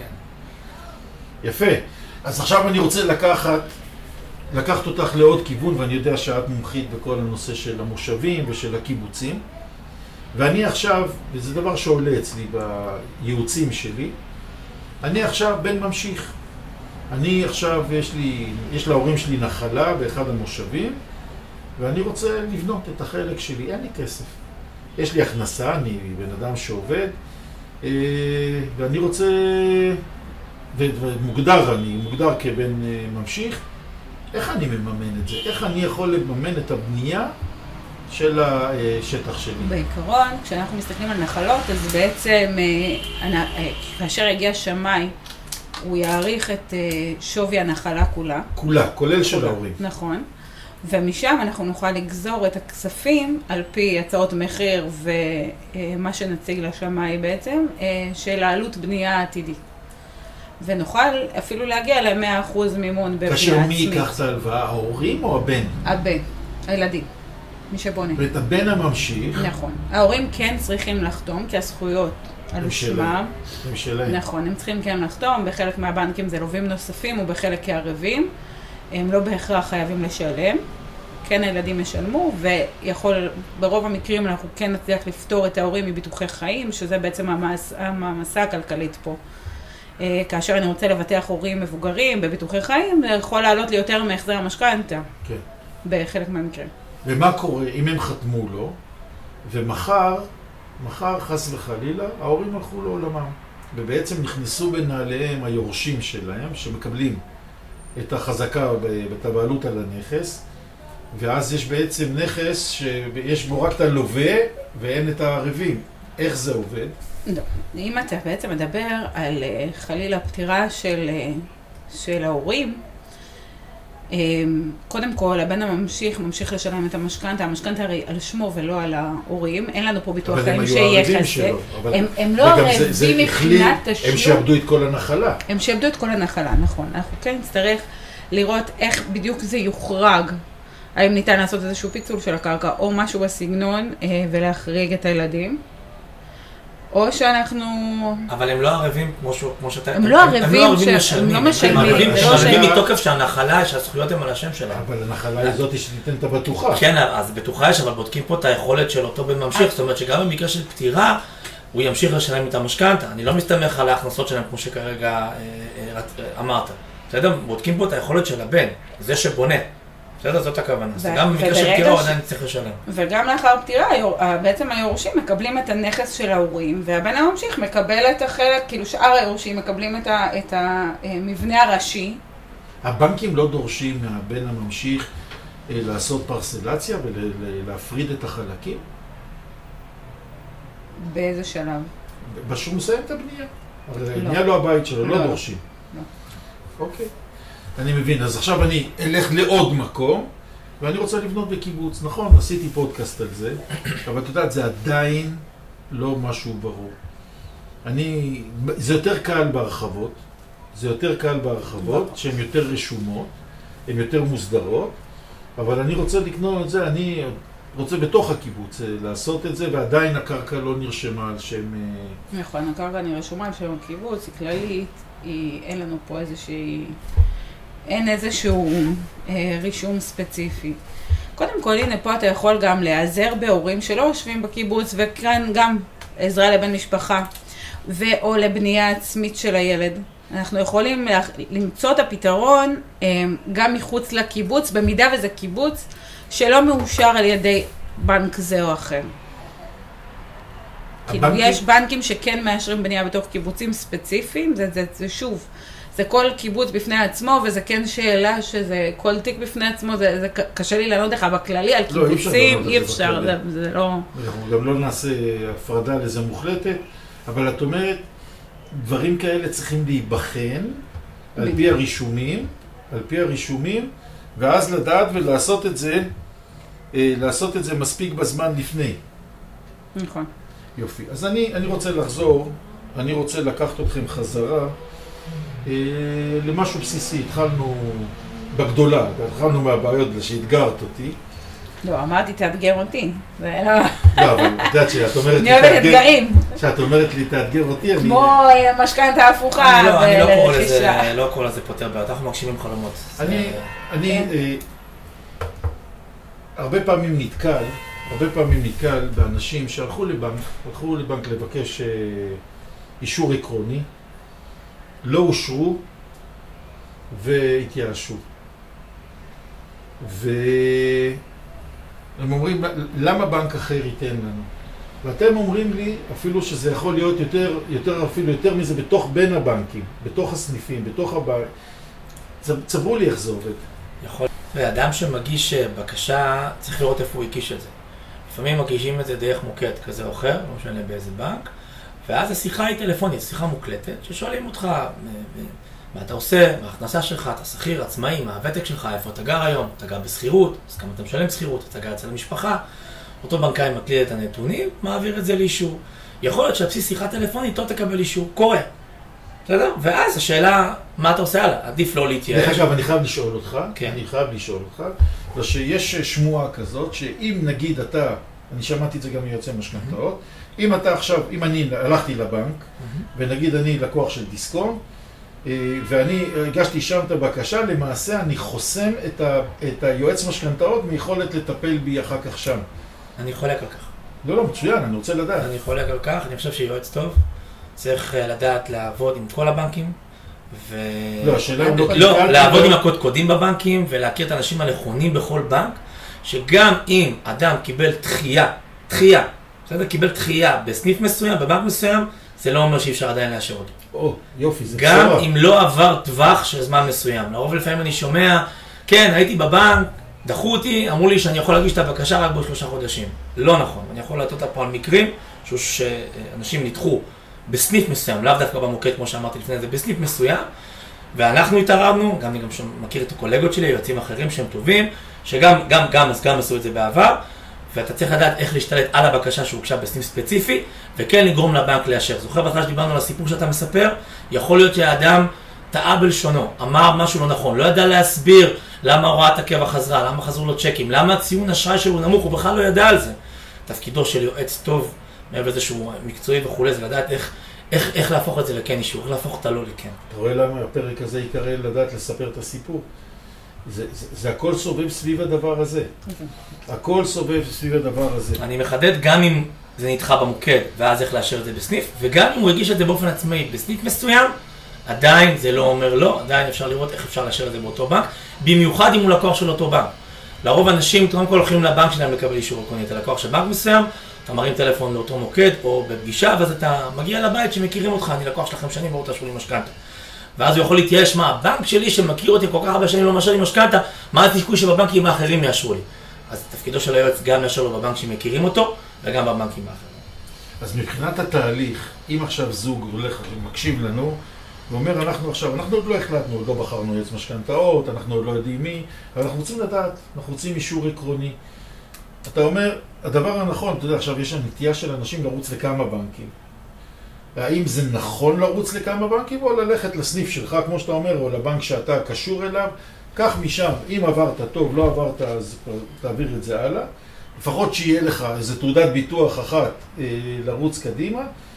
יפה. אז עכשיו אני רוצה לקחת אותך לעוד כיוון, ואני יודע שאת מומחית בכל הנושא של המושבים ושל הקיבוצים. ואני עכשיו, וזה דבר שעולה אצלי בייעוצים שלי, אני עכשיו בן ממשיך. אני עכשיו, יש להורים שלי נחלה באחד המושבים, ואני רוצה לבנות את החלק שלי, אין לי כסף. יש לי הכנסה, אני בן אדם שעובד, ואני רוצה, אני מוגדר כבן ממשיך, איך אני מממן את זה? איך אני יכול לממן את הבנייה של השטח שלי? בעיקרון, כשאנחנו מסתכלים על נחלות, אז בעצם כאשר יגיע שמאי, הוא יעריך את שווי הנחלה כולה. כולל של ההורים. נכון. ומשם אנחנו נוכל לגזור את הכספים על פי הצעות מחיר ומה שנציג לשמאי בעצם, של העלות בנייה העתידית. ונוכל אפילו להגיע ל100% מימון בבנייה עצמית. כאשר מי ייקח את ההלוואה, ההורים או הבן? הבן, הילדים, מי שבונה. ואת הבן הממשיך. נכון. ההורים כן צריכים לחתום, כי הזכויות על שמם. הם שלהם. נכון, הם צריכים כן לחתום, בחלק מהבנקים זה לווים נוספים ובחלק כערבים. הם לא בהכרח חייבים לשלם. כן הילדים ישלמו, ויכול, ברוב המקרים אנחנו כן נצליח לפתור את ההורים מביטוחי חיים, שזה בעצם המעמסה הכלכלית פה. כאשר אני רוצה לבטח הורים מבוגרים בביטוחי חיים, זה יכול לעלות לי יותר מהחזר המשכנתא. כן. בחלק מהמקרים. ומה קורה אם הם חתמו לו, ומחר חס וחלילה, ההורים הלכו לעולמם. ובעצם נכנסו בנעליהם היורשים שלהם, שמקבלים את החזקה ואת הבעלות על הנכס, ואז יש בעצם נכס שיש בו רק את הלווה ואין את הערבים. איך זה עובד? לא. אם אתה בעצם מדבר על חלילה פטירה של ההורים, קודם כל, הבן הממשיך לשלם את המשכנתא, המשכנתא הרי על שמו ולא על ההורים, אין לנו פה ביטוח חיים שיהיה חסר. הם לא ערבים מבחינת תשלום. הם שעבדו את כל הנחלה. הם שעבדו את כל הנחלה, נכון. אנחנו כן נצטרך לראות איך בדיוק זה יוחרג, האם ניתן לעשות איזשהו פיצול של הקרקע או משהו בסגנון ולהחריג את הילדים. או שאנחנו... אבל הם לא ערבים כמו שאתה... הם לא ערבים שהם לא משלמים. הם ערבים מתוקף שהנחלה, שהזכויות הם על השם שלהם. אבל הנחלה היא זאת שתיתן את הבטוחה. כן, אז בטוחה יש, אבל בודקים פה את היכולת של אותו בן ממשיך. זאת אומרת שגם במקרה של פטירה, הוא ימשיך לשלם את המשכנתא. אני לא מסתמך על ההכנסות שלהם כמו שכרגע אמרת. בסדר? בודקים פה את היכולת של הבן, זה שבונה. בסדר, זאת הכוונה. גם במקרה של פטירה הוא עדיין צריך לשלם. וגם לאחר פטירה, בעצם היורשים מקבלים את הנכס של ההורים, והבן הממשיך מקבל את החלק, כאילו שאר היורשים מקבלים את המבנה הראשי. הבנקים לא דורשים מהבן הממשיך לעשות פרסלציה ולהפריד את החלקים? באיזה שלב? בשום מסיים את הבנייה. אבל הבנייה לא הבית שלו, לא דורשים. לא. אוקיי. אני מבין, אז עכשיו אני אלך לעוד מקום, ואני רוצה לבנות בקיבוץ. נכון, עשיתי פודקאסט על זה, אבל את יודעת, זה עדיין לא משהו ברור. זה יותר קל בהרחבות, שהן יותר רשומות, הן יותר מוסדרות, אבל אני רוצה לקנות את זה, אני רוצה בתוך הקיבוץ לעשות את זה, ועדיין הקרקע לא נרשמה על שם... נכון, הקרקע נרשמה על שם הקיבוץ, היא כללית, אין לנו פה אין איזשהו רישום ספציפי. קודם כל, הנה פה אתה יכול גם להיעזר בהורים שלא יושבים בקיבוץ, וכאן גם עזרה לבן משפחה, או לבנייה עצמית של הילד. אנחנו יכולים למצוא את הפתרון גם מחוץ לקיבוץ, במידה וזה קיבוץ שלא מאושר על ידי בנק זה או אחר. כאילו, יש בנקים שכן מאשרים בנייה בתוך קיבוצים ספציפיים, זה שוב. זה כל קיבוץ בפני עצמו, וזה כן שאלה שזה כל תיק בפני עצמו, זה קשה לי לענות לך בכללי על קיבוצים, אי אפשר, זה לא... אנחנו גם לא נעשה הפרדה לזה מוחלטת, אבל את אומרת, דברים כאלה צריכים להיבחן על פי הרישומים, ואז לדעת ולעשות את זה מספיק בזמן לפני. נכון. יופי. אז אני רוצה לחזור, אני רוצה לקחת אתכם חזרה, למשהו בסיסי. התחלנו בגדולה, התחלנו מהבעיות שהתגרת אותי. לא, אמרתי תאתגר אותי. לא, אבל את יודעת שאת אומרת לי אוהבת אתגרים. שאת אומרת לי תאתגר אותי, כמו משכנתא הפוכה. אני לא קורא לזה פותר בעיות, אנחנו מגשימים חלומות. אני הרבה פעמים נתקל באנשים שהלכו לבנק לבקש אישור עקרוני, לא אושרו והתייאשו. והם אומרים, למה בנק אחר ייתן לנו? ואתם אומרים לי, אפילו שזה יכול להיות יותר מזה, בתוך בין הבנקים, בתוך הסניפים, בתוך הבנק. צברו לי איך זה עובד. יכול. ואדם שמגיש בקשה, צריך לראות איפה הוא הגיש את זה. לפעמים מגישים את זה דרך מוקד כזה או אחר, לא משנה באיזה בנק, ואז השיחה היא טלפונית, שיחה מוקלטת, ששואלים אותך מה אתה עושה, מה ההכנסה שלך, אתה שכיר, עצמאי, מה הוותק שלך, איפה אתה גר היום, אתה גר בשכירות, אז כמה אתה משלם שכירות, אתה גר אצל המשפחה, אותו בנקאי מקליד את הנתונים, מעביר את זה לאישור. יכול להיות שעל בסיס שיחה טלפונית לא תקבל אישור, קורה. בסדר? ואז השאלה, מה אתה עושה הלאה? עדיף לא להתייאש. דרך אגב, אני חייב לשאול אותך, שיש שמועה כזאת, שאם נגיד אני שמעתי את זה גם מיועצי משכנתאות. אם אתה עכשיו, אם אני הלכתי לבנק, ונגיד אני לקוח של דיסקונט, ואני הגשתי שם את הבקשה, למעשה אני חוסם את היועץ משכנתאות מיכולת לטפל בי אחר כך שם. אני חולק על כך. לא, מצוין, אני רוצה לדעת. אני חולק על כך, אני חושב שיועץ טוב צריך לדעת לעבוד עם כל הבנקים, לא, השאלה אם לא, לעבוד עם הקודקודים בבנקים ולהכיר את האנשים הנכונים בכל בנק, שגם אם אדם קיבל דחייה, בסדר? קיבל דחייה בסניף מסוים, בבנק מסוים, זה לא אומר שאי אפשר עדיין לאשר אותו. או, יופי, זה גם בשורה. אם לא עבר טווח של זמן מסוים. לרוב לפעמים אני שומע, כן, הייתי בבנק, דחו אותי, אמרו לי שאני יכול להגיש את הבקשה רק בעוד 3 חודשים. לא נכון, אני יכול לתת פה על מקרים שאנשים נדחו בסניף מסוים, לאו דווקא במוקד כמו שאמרתי לפני זה, בסניף מסוים, ואנחנו התערבנו, גם אני גם מכיר את הקולגות שלי, יועצים אחרים שהם טובים, שגם עשו את זה בעבר, ואתה צריך לדעת איך להשתלט על הבקשה שהוגשה בסניף ספציפי, וכן לגרום לבנק לאשר. זוכר בהתחלה שדיברנו על הסיפור שאתה מספר, יכול להיות שהאדם טעה בלשונו, אמר משהו לא נכון, לא ידע להסביר למה הוראת הקבע חזרה, למה חזרו לו צ'קים, למה ציון אשראי שלו נמוך, הוא בכלל לא ידע על זה. תפקידו של יועץ טוב, מעבר לזה שהוא מקצועי וכולי, זה לדעת איך להפוך את זה לכן אישור, איך להפוך את הלא לכן. אתה רואה למה הפרק הזה יקרא לדעת לספר את הסיפור? זה הכל סובב סביב הדבר הזה. הכל סובב סביב הדבר הזה. אני מחדד גם אם זה נדחה במוקד, ואז איך לאשר את זה בסניף, וגם אם הוא הגיש את זה באופן עצמאי בסניף מסוים, עדיין זה לא אומר לא, עדיין אפשר לראות איך אפשר לאשר את זה באותו בנק, במיוחד אם הוא לקוח של אותו בנק. לרוב אנשים קודם כל הולכים לבנק שלהם לקבל אישור עקרוני, אתה לקוח של בנק מסוים, אתה מרים טלפון לאותו מוקד או בפגישה, ואז אתה מגיע לבית שמכירים אותך, אני לקוח שלכם שנים, בואו תאשרו לי משכנתא. ואז הוא יכול להתייאש, מה, הבנק שלי שמכיר אותי כל כך הרבה שנים לא מאשר לי משכנתא, מה הסיכוי שבבנקים האחרים יאשרו לי? אז תפקידו של היועץ גם לאשר לו בבנק שמכירים אותו, וגם בבנקים האחרים. אז מבחינת התהליך, אם עכשיו זוג הולך ומקשיב לנו, ואומר, אנחנו עוד לא החלטנו, עוד לא בחרנו יועץ משכנתאות, אנחנו עוד לא יודעים מי, אבל אנחנו רוצים לדעת, אנחנו רוצים אישור עקרוני. אתה אומר, הדבר הנכון, אתה יודע, עכשיו יש הנטייה של אנשים לרוץ לכמה בנקים. האם זה נכון לרוץ לכמה בנקים, או ללכת לסניף שלך, כמו שאתה אומר, או לבנק שאתה קשור אליו, קח משם, אם עברת טוב, לא עברת, אז תעביר את זה הלאה. לפחות שיהיה לך איזו תעודת ביטוח אחת לרוץ קדימה,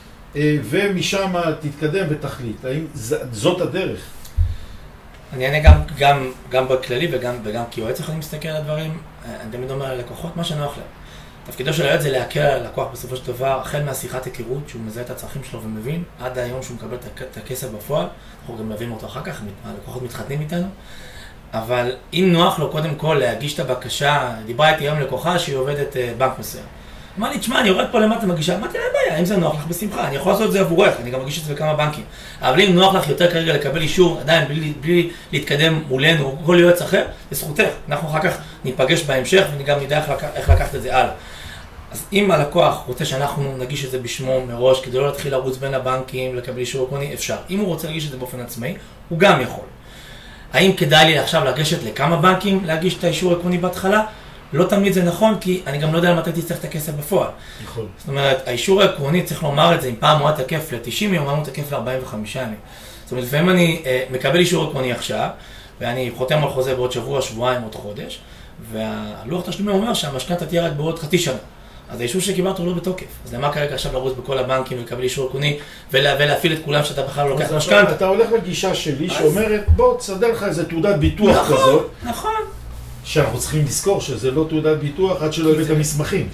ומשם תתקדם ותחליט. האם זאת הדרך? אני אענה גם בכללי וגם כיועץ יכולים להסתכל על הדברים. אני תמיד אומר ללקוחות מה שנוח להם. תפקידו של היועץ זה להקל על הלקוח בסופו של דבר, החל מהשיחת היכרות שהוא מזהה את הצרכים שלו ומבין, עד היום שהוא מקבל את הכסף בפועל, אנחנו גם מביאים אותו אחר כך, הלקוחות מתחתנים איתנו. אבל אם נוח לו קודם כל להגיש את הבקשה, דיברה איתי היום לקוחה שהיא עובדת בנק מסוים. אמר לי, תשמע, אני יורד פה למטה מגישה, אמרתי, אין בעיה, אם זה נוח לך בשמחה, אני יכול לעשות את זה עבורך, אני גם מגיש את זה בכמה בנקים. אבל אם נוח לך יותר כרגע לקבל אישור, עדיין בלי להתקדם מולנו או כל יועץ אחר, לזכותך. אנחנו אחר כך ניפגש בהמשך ואני גם נדע איך לקחת את זה הלאה. אז אם הלקוח רוצה שאנחנו נגיש את זה בשמו מראש, כדי לא להתחיל לרוץ בין הבנקים, לקבל אישור עקרוני, אפשר. אם הוא רוצה להגיש את זה באופן עצמאי, הוא גם יכול. האם כדאי לי עכשיו לגשת לכמה בנקים להגיש את האישור העקרוני בהתחלה? לא תמיד זה נכון, כי אני גם לא יודע מתי תצטרך את הכסף בפועל. נכון. זאת אומרת, האישור העקרוני, צריך לומר את זה, אם פעם הוא היה תקף ל-90 יום, הוא תקף ל-45 ימים. זאת אומרת, לפעמים אני מקבל אישור עקרוני עכשיו, ואני חותם על חוזה בעוד שבוע, שבועיים, עוד חודש, והלוח תשלומים אומר שהמשכנתא תהיה רק בעוד חצי שנה. אז האישור שקיבלת הוא לא בתוקף. אז למה כרגע עכשיו לרוץ בכל הבנקים ולקבל אישור עקרוני ולהפעיל את כולם שאתה בכלל לא לוקח משכנתא? אתה הולך לגישה שלי שאומרת, בוא תסדר לך איזה תעודת ביטוח כזאת. נכון. שאנחנו צריכים לזכור שזה לא תעודת ביטוח עד שלא הבאת מסמכים.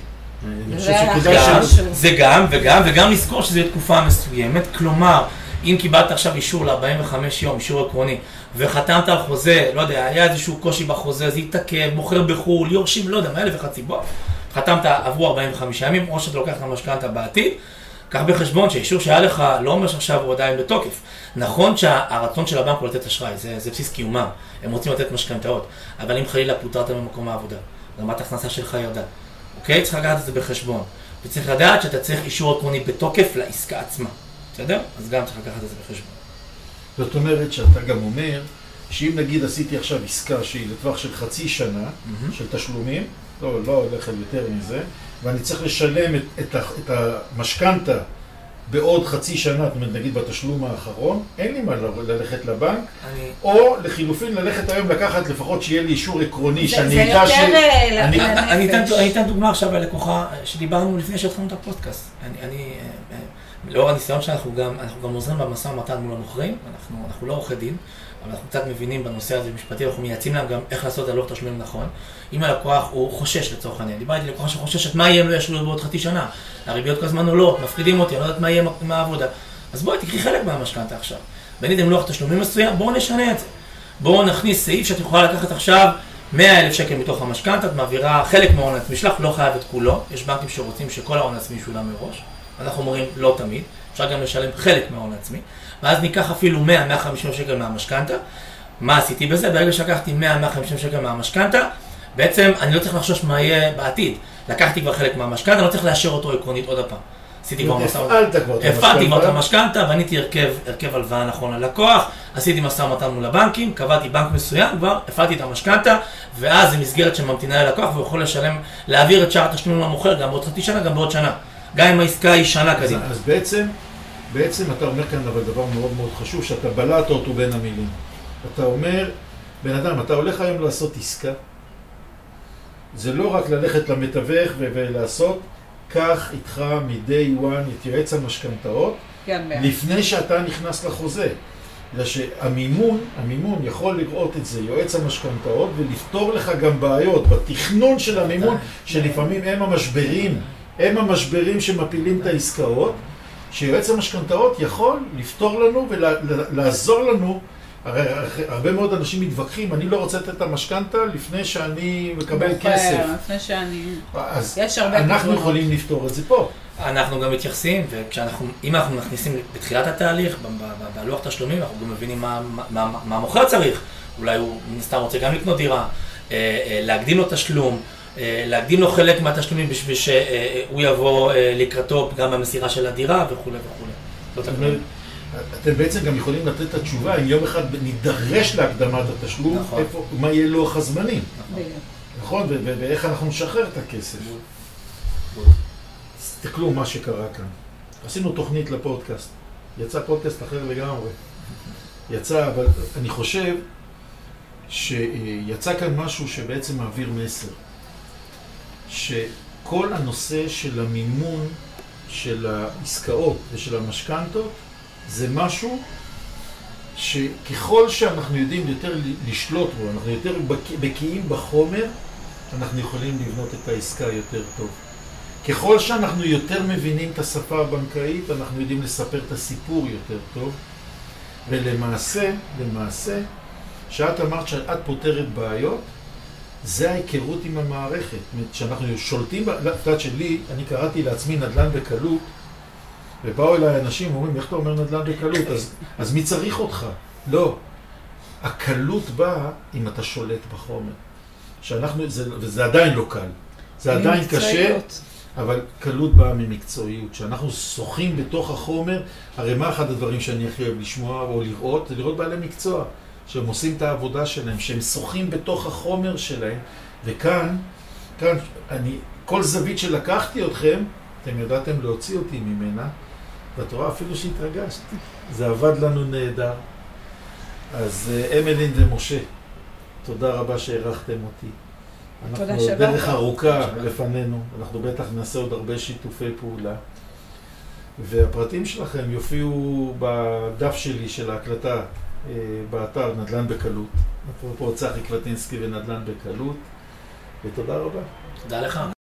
זה גם, וגם לזכור שזה תקופה מסוימת. כלומר, אם קיבלת עכשיו אישור ל-45 יום, אישור עקרוני, וחתמת על חוזה, לא יודע, היה איזשהו קושי בחוזה, זה יתעכב, מוכר בחו"ל, יורשים, לא יודע, 1,001 סיבות. חתמת עברו 45 ימים, או שאתה לוקח את המשכנתא בעתיד, קח בחשבון שהאישור שהיה לך לא אומר שעכשיו הוא עדיין בתוקף. נכון שהרצון של הבנק הוא לתת אשראי, זה בסיס קיומם, הם רוצים לתת משכנתאות, אבל אם חלילה פוטרת ממקום העבודה, רמת הכנסה שלך ירדה, אוקיי? צריך לקחת את זה בחשבון, וצריך לדעת שאתה צריך אישור עקרוני בתוקף לעסקה עצמה, בסדר? אז גם צריך לקחת את זה בחשבון. זאת אומרת שאתה גם אומר, שאם נגיד עשיתי עכשיו עסקה שהיא לטווח של חצי שנה, של תשלומים, לא הולך יותר מזה, ואני צריך לשלם את המשכנתא בעוד חצי שנה, זאת אומרת, נגיד בתשלום האחרון, אין לי מה ללכת לבנק, או לחילופין ללכת היום לקחת לפחות שיהיה לי אישור עקרוני, שאני אדע ש... אני אתן דוגמה עכשיו על לקוחה שדיברנו לפני שהתחלנו את הפודקאסט. לאור הניסיון שאנחנו גם עוזרים במשא ומתן מול המוכרים, אנחנו לא עורכי דין, אבל אנחנו קצת מבינים בנושא הזה משפטי, אנחנו מייעצים להם גם איך לעשות הלוך תשלומים נכון. אם הלקוח הוא חושש לצורך העניין, דיברתי לקוחה שחוששת מה יהיה אם לא ישלו בעוד חצי שנה, הריביות כל הזמן עולות, מפחידים אותי, אני לא יודעת מה יהיה עם העבודה. אז בואי תקחי חלק מהמשכנתא עכשיו. בניתם לוח תשלומים מסוים, בואו נשנה את זה. בואו נכניס סעיף שאת יכולה לקחת עכשיו 100,000 שקל מתוך המשכנתא, את מעבירה חלק מההון העצמי שלך, לא חייב את כולו. יש בנקים שרוצים שכל ההון העצמי ישולם מראש. אנחנו אומרים לא תמיד, אפשר גם לשלם חלק מההון העצמי. ואז ניקח אפילו 100-150 שקל מהמשכנתא. מה עשיתי בזה? ברגע שלקחתי 100-150 שקל מהמשכנתא, בעצם אני לא צריך לחשוש מה יהיה בעתיד. לקחתי כבר חלק מהמשכנתא, אני לא צריך לאשר אותו עקרונית עוד הפעם. הפעלתי כבר את המשכנתא, בניתי הרכב הלוואה נכון ללקוח, עשיתי משא ומתן מול הבנקים, קבעתי בנק מסוים, כבר הפעלתי את המשכנתא, ואז זה מסגרת שממתינה ללקוח, והוא יכול להעביר את שאר התשלומים למוכר, גם בעוד חצי שנה, גם בעוד שנה. גם אם העסקה היא שנה קדימה. אז בעצם אתה אומר כאן אבל דבר מאוד מאוד חשוב, שאתה בלעת אותו בין המילים. אתה אומר, בן אדם, אתה הולך היום לעשות עסקה, זה לא רק ללכת למתווך ולעשות, קח איתך מ-day one את יועץ המשכנתאות, לפני שאתה נכנס לחוזה. בגלל שהמימון יכול לראות את זה, יועץ המשכנתאות, ולפתור לך גם בעיות בתכנון של המימון, שלפעמים הם המשברים שמפילים את העסקאות, שיועץ המשכנתאות יכול לפתור לנו ולעזור לנו. הרי הרבה מאוד אנשים מתווכחים, אני לא רוצה לתת את המשכנתא לפני שאני מקבל כסף. לפני שאני... אז אנחנו יכולים לפתור את זה פה. אנחנו גם מתייחסים, אם אנחנו מכניסים בתחילת התהליך, בלוח תשלומים, אנחנו גם מבינים מה המוכר צריך. אולי הוא סתם רוצה גם לקנות דירה, להקדים לו תשלום, להקדים לו חלק מהתשלומים בשביל שהוא יבוא לקראתו גם במסירה של הדירה וכו' וכו'. אתם בעצם גם יכולים לתת את התשובה, אם יום אחד נידרש להקדמת התשלום, מה יהיה לוח הזמנים. נכון, ואיך אנחנו נשחרר את הכסף. תסתכלו מה שקרה כאן. עשינו תוכנית לפודקאסט. יצא פודקאסט אחר לגמרי. אבל אני חושב שיצא כאן משהו שבעצם מעביר מסר. שכל הנושא של המימון של העסקאות ושל המשכנתות זה משהו שככל שאנחנו יודעים יותר לשלוט בו, אנחנו יותר בקיאים בחומר, אנחנו יכולים לבנות את העסקה יותר טוב. ככל שאנחנו יותר מבינים את השפה הבנקאית, אנחנו יודעים לספר את הסיפור יותר טוב. ולמעשה, שאת אמרת שאת פותרת בעיות, זה ההיכרות עם המערכת. שאנחנו שולטים, לדעת שלי, אני קראתי לעצמי נדל"ן בקלות, ובאו אליי אנשים ואומרים, איך אתה אומר נדל"ן בקלות? אז מי צריך אותך? לא. הקלות באה אם אתה שולט בחומר. וזה עדיין לא קל. זה עדיין קשה, אבל קלות באה ממקצועיות. שאנחנו שוחים בתוך החומר, הרי מה אחד הדברים שאני הכי אוהב לשמוע או לראות? זה לראות בעלי מקצוע, שהם עושים את העבודה שלהם, שהם שוחים בתוך החומר שלהם, וכאן, כל זווית שלקחתי אתכם, אתם ידעתם להוציא אותי ממנה, ואת רואה אפילו שהתרגשת. זה עבד לנו נהדר. אז אמלין ומשה, תודה רבה שהערכתם אותי. אנחנו דרך ארוכה לפנינו, אנחנו בטח נעשה עוד הרבה שיתופי פעולה. והפרטים שלכם יופיעו בדף שלי של ההקלטה באתר נדל"ן בקלות. אפרופו צחי קווטינסקי ונדל"ן בקלות. ותודה רבה. תודה לך.